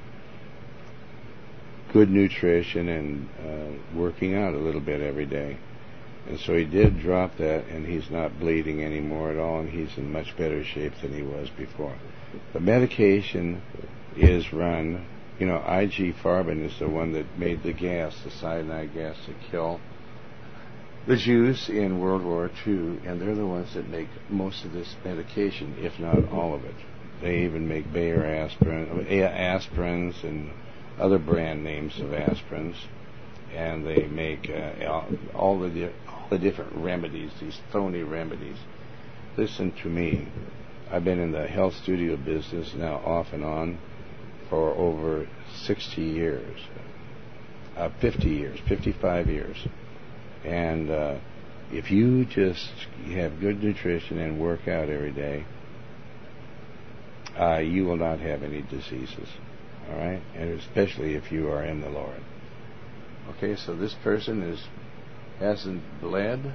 good nutrition and uh, working out a little bit every day. And so he did drop that, and he's not bleeding anymore at all, and he's in much better shape than he was before. The medication is run, you know, I G Farben is the one that made the gas, the cyanide gas to kill the Jews in World War Two, and they're the ones that make most of this medication, if not all of it. They even make Bayer aspirin, aspirins and other brand names of aspirins, and they make uh, all the di- all the different remedies, these phony remedies. Listen to me. I've been in the health studio business now off and on for over sixty years, uh, fifty years, fifty-five years. And uh, if you just have good nutrition and work out every day, uh, you will not have any diseases. All right? And especially if you are in the Lord. Okay, so this person is hasn't bled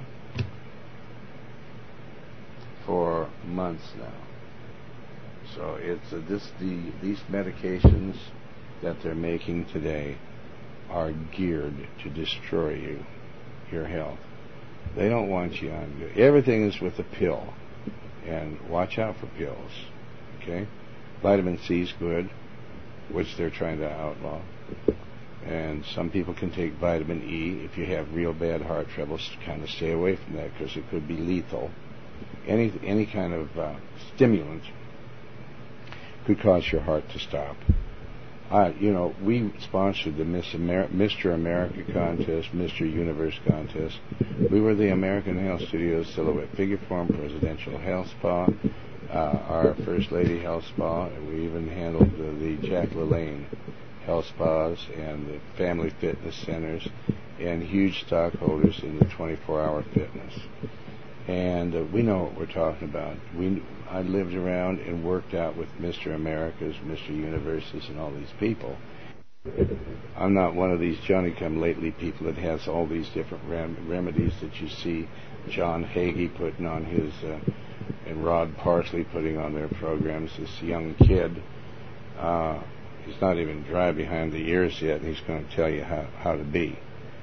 for months now. So it's uh, this the these medications that they're making today are geared to destroy you. Your health. They don't want you on good. Everything is with a pill, and watch out for pills. Okay, vitamin C is good, which they're trying to outlaw. And some people can take vitamin E. If you have real bad heart trouble, kind of stay away from that because it could be lethal. Any any kind of uh, stimulant could cause your heart to stop. Uh, you know, we sponsored the Miss Amer- Mister America contest, Mister Universe contest. We were the American Health Studios Silhouette Figure Form Presidential Health Spa, uh, our First Lady Health Spa, and we even handled uh, the Jack LaLanne Health Spas and the Family Fitness Centers and huge stockholders in the twenty-four hour fitness. And uh, we know what we're talking about. We I lived around and worked out with Mister Americas, Mister Universes, and all these people. I'm not one of these Johnny-come-lately people that has all these different rem- remedies that you see John Hagee putting on his, uh, and Rod Parsley putting on their programs. This young kid, uh, he's not even dry behind the ears yet, and he's going to tell you how, how to be.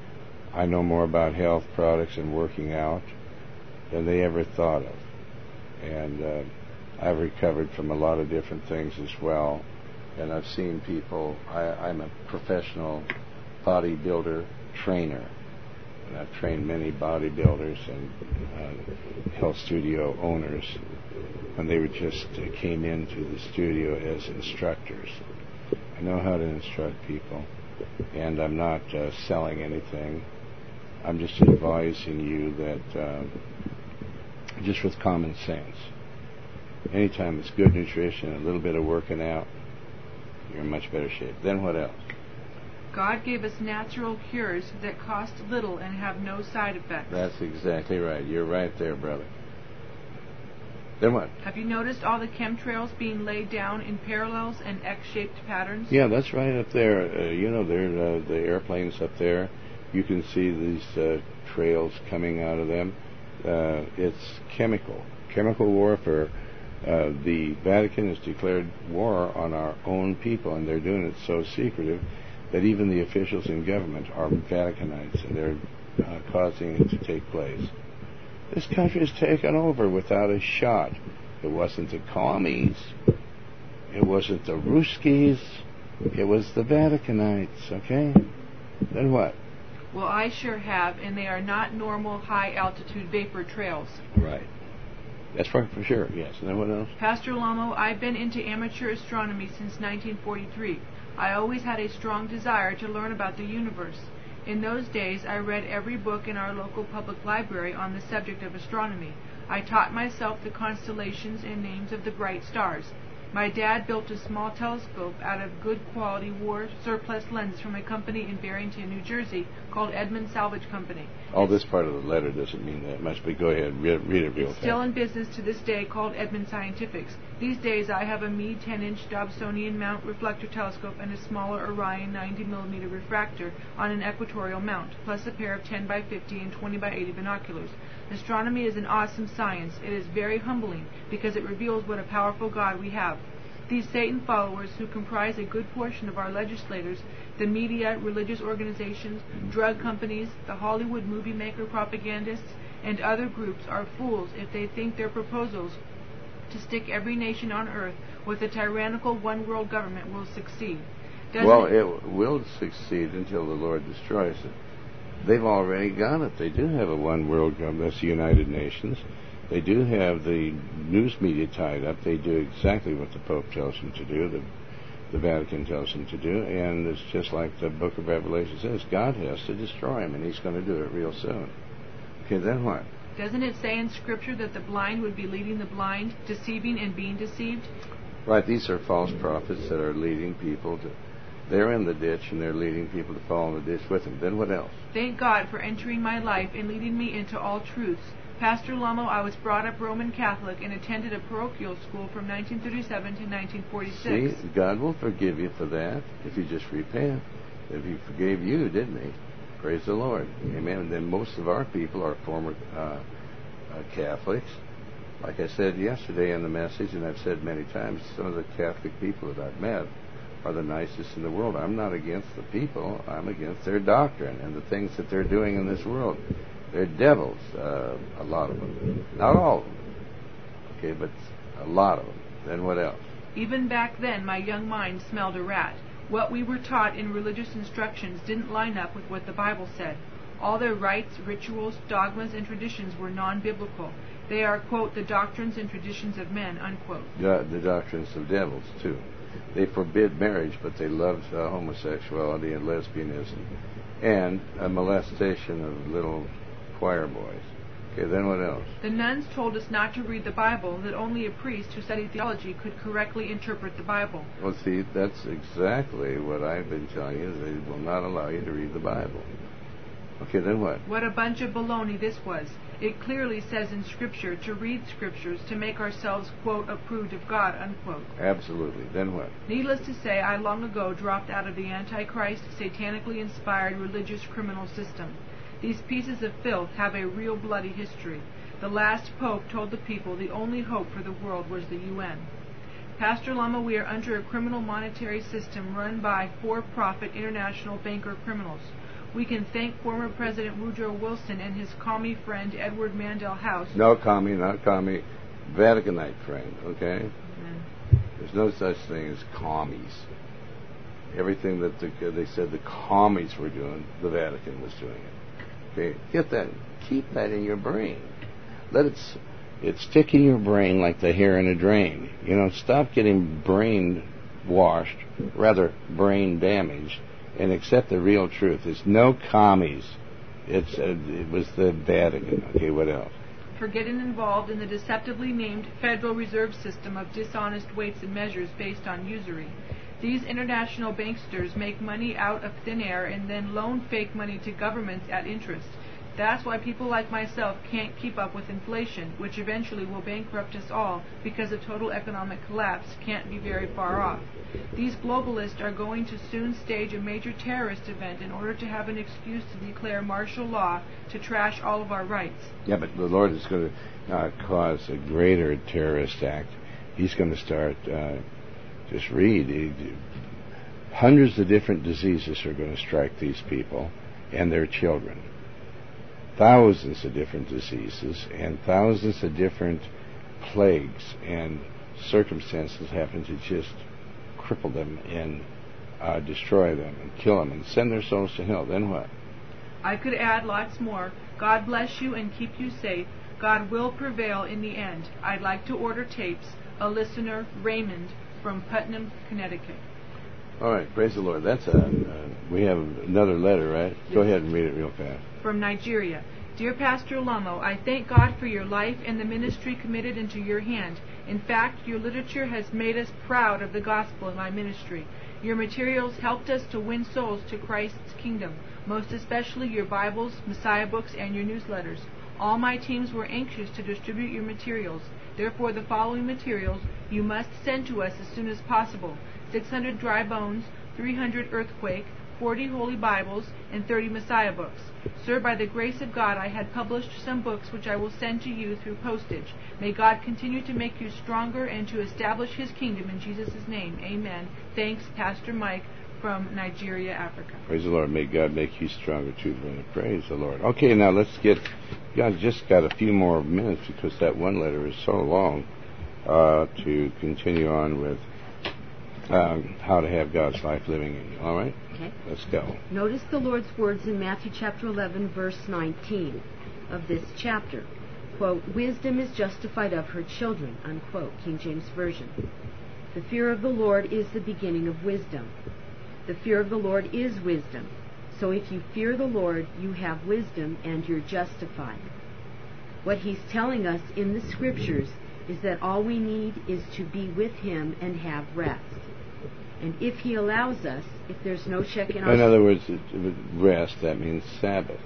I know more about health products and working out than they ever thought of. And uh, I've recovered from a lot of different things as well. And I've seen people, I, I'm a professional bodybuilder trainer. And I've trained many bodybuilders and uh, health studio owners when they were just uh, came into the studio as instructors. I know how to instruct people, and I'm not uh, selling anything. I'm just advising you that uh, just with common sense, anytime it's good nutrition, a little bit of working out, you're in much better shape. Then what else? God gave us natural cures that cost little and have no side effects. That's exactly right. You're right there, brother. Then what? Have you noticed all the chemtrails being laid down in parallels and X-shaped patterns? Yeah, that's right up there. Uh, you know, there uh, the airplanes up there. You can see these uh, trails coming out of them. Uh, it's chemical, chemical warfare. Uh, the Vatican has declared war on our own people, and they're doing it so secretive that even the officials in government are Vaticanites, and they're uh, causing it to take place. This country is taken over without a shot. It wasn't the commies. It wasn't the Ruskies. It was the Vaticanites, okay? Then what? Well, I sure have, and they are not normal high-altitude vapor trails. Right. That's for, for sure, yes. And then what else? Pastor Lamo, I've been into amateur astronomy since nineteen forty-three. I always had a strong desire to learn about the universe. In those days, I read every book in our local public library on the subject of astronomy. I taught myself the constellations and names of the bright stars. My dad built a small telescope out of good quality war surplus lenses from a company in Barrington, New Jersey called Edmund Salvage Company. All this part of the letter doesn't mean that much, but go ahead, read, read it real fast. Still in business to this day, called Edmund Scientifics. These days I have a Meade ten-inch Dobsonian mount reflector telescope and a smaller Orion ninety millimeter refractor on an equatorial mount, plus a pair of ten by fifty and twenty by eighty binoculars. Astronomy is an awesome science. It is very humbling because it reveals what a powerful God we have. These Satan followers, who comprise a good portion of our legislators, the media, religious organizations, drug companies, the Hollywood movie maker propagandists, and other groups, are fools if they think their proposals to stick every nation on earth with a tyrannical one-world government will succeed. Doesn't well, it, it will succeed until the Lord destroys it. They've already got it. They do have a one-world government. That's the United Nations. They do have the news media tied up. They do exactly what the Pope tells them to do, the, the Vatican tells them to do, and it's just like the book of Revelation says, God has to destroy them, and he's going to do it real soon. Okay, then what? Doesn't it say in Scripture that the blind would be leading the blind, deceiving and being deceived? Right, these are false prophets that are leading people to... They're in the ditch, and they're leading people to fall in the ditch with them. Then what else? Thank God for entering my life and leading me into all truths. Pastor Lamo, I was brought up Roman Catholic and attended a parochial school from nineteen thirty-seven to nineteen forty-six. See, God will forgive you for that if you just repent. If he forgave you, didn't he? Praise the Lord. Amen. And then most of our people are former uh, uh, Catholics. Like I said yesterday in the message, and I've said many times, some of the Catholic people that I've met are the nicest in the world. I'm not against the people. I'm against their doctrine and the things that they're doing in this world. They're devils, uh, a lot of them. Not all of them. Okay, but a lot of them. Then what else? Even back then, my young mind smelled a rat. What we were taught in religious instructions didn't line up with what the Bible said. All their rites, rituals, dogmas, and traditions were non-biblical. They are, quote, the doctrines and traditions of men, unquote. The, the doctrines of devils, too. They forbid marriage, but they love uh, homosexuality and lesbianism and a molestation of little choir boys. Okay, then what else? The nuns told us not to read the Bible, that only a priest who studied theology could correctly interpret the Bible. Well, see, that's exactly what I've been telling you. They will not allow you to read the Bible. Okay, then what? What a bunch of baloney this was. It clearly says in Scripture to read Scriptures to make ourselves, quote, approved of God, unquote. Absolutely. Then what? Needless to say, I long ago dropped out of the Antichrist, satanically inspired religious criminal system. These pieces of filth have a real bloody history. The last Pope told the people the only hope for the world was the U N. Pastor Lama, we are under a criminal monetary system run by for-profit international banker criminals. We can thank former President Woodrow Wilson and his commie friend Edward Mandell House. No commie, not commie. Vaticanite friend, okay? Amen. There's no such thing as commies. Everything that the, they said the commies were doing, the Vatican was doing it. Okay, get that, keep that in your brain. Let it, it stick in your brain like the hair in a drain. You know, stop getting brain washed, rather brain damaged, and accept the real truth. There's no commies. It's uh, it was the Vatican. Okay, what else? For getting involved in the deceptively named Federal Reserve System of dishonest weights and measures based on usury. These international banksters make money out of thin air and then loan fake money to governments at interest. That's why people like myself can't keep up with inflation, which eventually will bankrupt us all because of total economic collapse can't be very far off. These globalists are going to soon stage a major terrorist event in order to have an excuse to declare martial law to trash all of our rights. Yeah, but the Lord is going to uh, cause a greater terrorist act. He's going to start, uh, just read, he, hundreds of different diseases are going to strike these people and their children. Thousands of different diseases and thousands of different plagues and circumstances happen to just cripple them and uh, destroy them and kill them and send their souls to hell. Then what? I could add lots more. God bless you and keep you safe. God will prevail in the end. I'd like to order tapes. A listener, Raymond, from Putnam, Connecticut. All right, praise the Lord. That's a, uh, we have another letter, right? Yes. Go ahead and read it real fast. From Nigeria. Dear Pastor Lamo, I thank God for your life and the ministry committed into your hand. In fact, your literature has made us proud of the gospel in my ministry. Your materials helped us to win souls to Christ's kingdom, most especially your Bibles, Messiah books, and your newsletters. All my teams were anxious to distribute your materials. Therefore, the following materials you must send to us as soon as possible. six hundred Dry Bones, three hundred Earthquake, forty Holy Bibles, and thirty Messiah books. Sir, by the grace of God, I had published some books which I will send to you through postage. May God continue to make you stronger and to establish His kingdom in Jesus' name. Amen. Thanks, Pastor Mike from Nigeria, Africa. Praise the Lord. May God make you stronger too, brother. Praise the Lord. Okay, now let's get, God just got a few more minutes because that one letter is so long uh, to continue on with Uh, how to have God's life living in you. All right? Okay. Let's go. Notice the Lord's words in Matthew chapter eleven, verse nineteen of this chapter. Quote, wisdom is justified of her children, unquote, King James Version. The fear of the Lord is the beginning of wisdom. The fear of the Lord is wisdom. So if you fear the Lord, you have wisdom and you're justified. What he's telling us in the scriptures is that all we need is to be with him and have rest. And if he allows us, if there's no check in our... In other words, rest, that means Sabbath.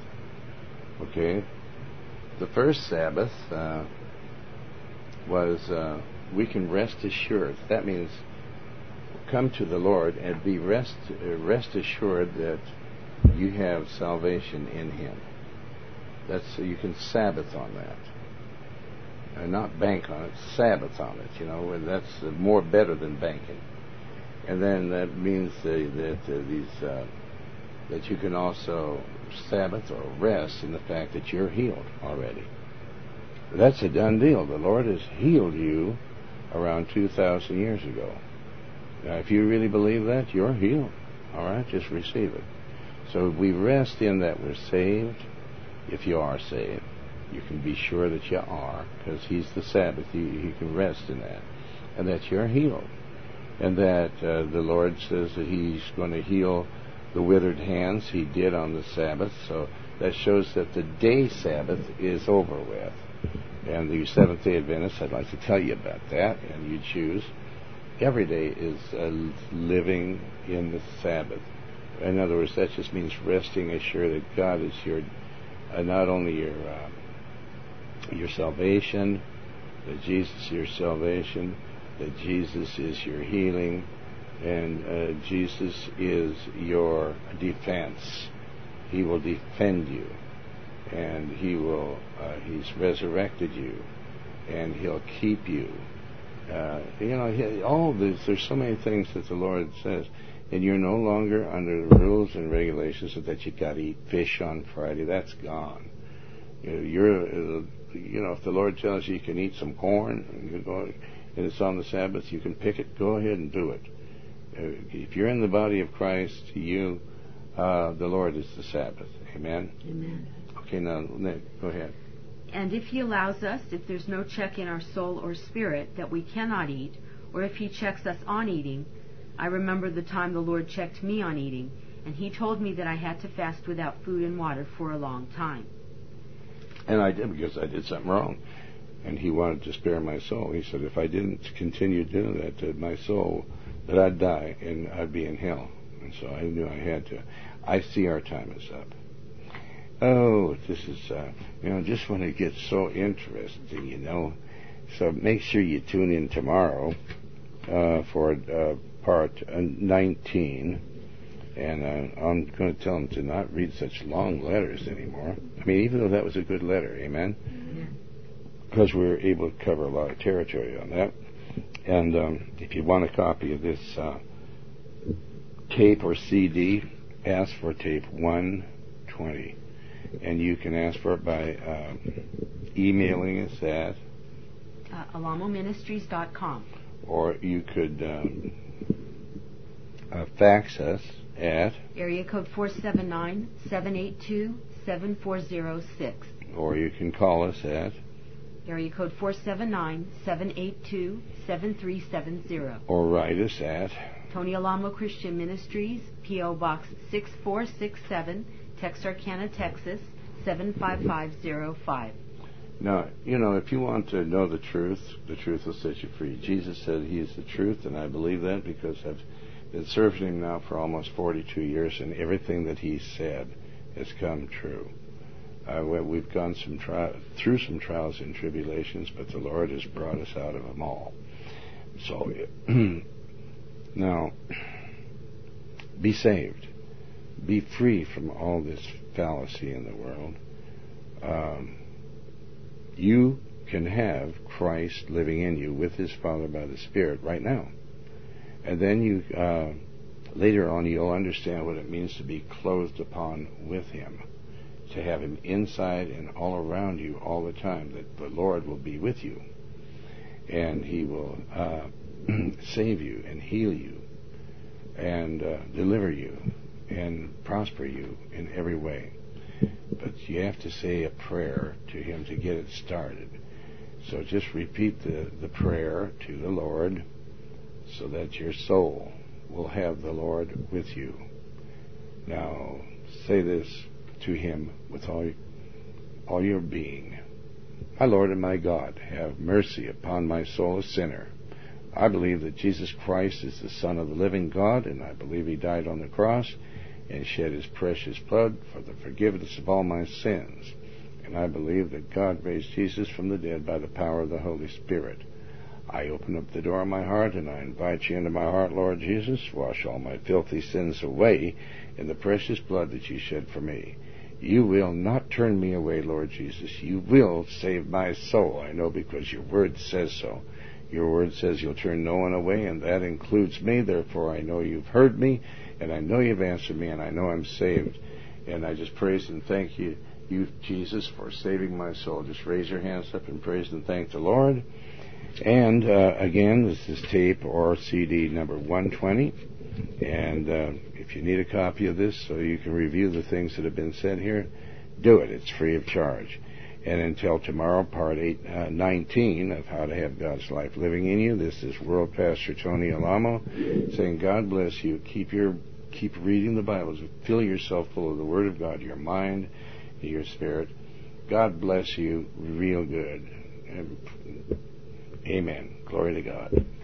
Okay? The first Sabbath uh, was, uh, we can rest assured. That means come to the Lord and be rest, uh, rest assured that you have salvation in him. That's, you can Sabbath on that. And not bank on it, Sabbath on it, you know, and that's uh, more better than banking. And then that means uh, that uh, these uh, that you can also Sabbath or rest in the fact that you're healed already. That's a done deal. The Lord has healed you around two thousand years ago. Now, if you really believe that, you're healed. All right, just receive it. So we rest in that we're saved. If you are saved, you can be sure that you are, because He's the Sabbath. You, you can rest in that, and that you're healed. And that uh, the Lord says that He's going to heal the withered hands. He did on the Sabbath. So that shows that the day Sabbath is over with. And the Seventh-day Adventists, I'd like to tell you about that, and you choose. Every day is uh, living in the Sabbath. In other words, that just means resting assured that God is your, uh, not only your uh, your salvation, that Jesus is your salvation, that Jesus is your healing, and uh, Jesus is your defense. He will defend you, and he will uh, he's resurrected you, and he'll keep you, Uh, you know, he, all this, there's so many things that the Lord says. And you're no longer under the rules and regulations that you've got to eat fish on Friday. That's gone. You know, you're, uh, you know, if the Lord tells you you can eat some corn and, you go, and it's on the Sabbath, you can pick it. Go ahead and do it. Uh, if you're in the body of Christ, you, uh, the Lord is the Sabbath. Amen. Amen. Okay, now Nick, go ahead. And if he allows us, if there's no check in our soul or spirit that we cannot eat, or if he checks us on eating, I remember the time the Lord checked me on eating, and he told me that I had to fast without food and water for a long time. And I did, because I did something wrong. And he wanted to spare my soul. He said if I didn't continue doing that, that my soul, that I'd die and I'd be in hell. And so I knew I had to. I see our time is up. Oh, this is, uh, you know, just when it gets so interesting, you know. So make sure you tune in tomorrow uh, for uh, part uh, nineteen. And uh, I'm going to tell them to not read such long letters anymore. I mean, even though that was a good letter, amen? Because we were able to cover a lot of territory on that. And um, if you want a copy of this uh, tape or C D, ask for tape one twenty. And you can ask for it by uh, emailing us at Uh, alamo ministries dot com. Or you could um, uh, fax us at area code four seven nine, seven eight two, seven four zero six. Or you can call us at area code four seven nine, seven eight two, seven three seven zero. Or write us at Tony Alamo Christian Ministries, P O Box six four six seven, Texarkana, Texas seven five five zero five. Now, you know, if you want to know the truth, the truth will set you free. Jesus said he is the truth, and I believe that because I've been serving him now for almost forty-two years, and everything that he said has come true. Uh, we've gone some tri- through some trials and tribulations, but the Lord has brought us out of them all. So, now, be saved. Be free from all this fallacy in the world. Um, you can have Christ living in you with his Father by the Spirit right now. And then you, uh, later on, you'll understand what it means to be clothed upon with him. To have him inside and all around you all the time. That the Lord will be with you. And he will uh, save you and heal you and uh, deliver you and prosper you in every way. But you have to say a prayer to him to get it started. So just repeat the, the prayer to the Lord so that your soul will have the Lord with you. Now, say this to him with all, all your being. My Lord and my God, have mercy upon my soul, a sinner. I believe that Jesus Christ is the Son of the living God, and I believe he died on the cross and shed his precious blood for the forgiveness of all my sins. And I believe that God raised Jesus from the dead by the power of the Holy Spirit. I open up the door of my heart and I invite you into my heart, Lord Jesus. Wash all my filthy sins away in the precious blood that you shed for me. You will not turn me away, Lord Jesus. You will save my soul. I know because your word says so. Your word says you'll turn no one away, and that includes me. Therefore, I know you've heard me, and I know you've answered me, and I know I'm saved. And I just praise and thank you, you, Jesus, for saving my soul. Just raise your hands up and praise and thank the Lord. And uh, again, this is tape or C D number one twenty. And uh, if you need a copy of this so you can review the things that have been said here, do it. It's free of charge. And until tomorrow, part eight, uh, nineteen of How to Have God's Life Living in You, this is World Pastor Tony Alamo saying, God bless you. Keep your keep reading the Bibles. Fill yourself full of the Word of God, your mind, your spirit. God bless you real good. Amen. Glory to God.